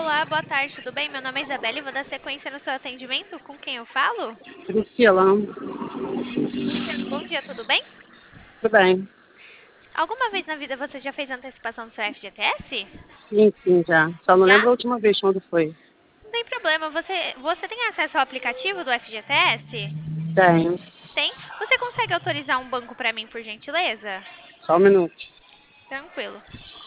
Olá, boa tarde, tudo bem? Meu nome é Isabela e vou dar sequência no seu atendimento. Com quem eu falo? Priscila, Luciano, bom dia, tudo bem? tudo bem? Alguma vez na vida você já fez antecipação do seu FGTS? Sim, sim, já. Só não Já? lembro a última vez quando foi. Não tem problema. Você tem acesso ao aplicativo do FGTS? Tenho. Tem? Você consegue autorizar um banco para mim, por gentileza? Só um minuto. Tranquilo.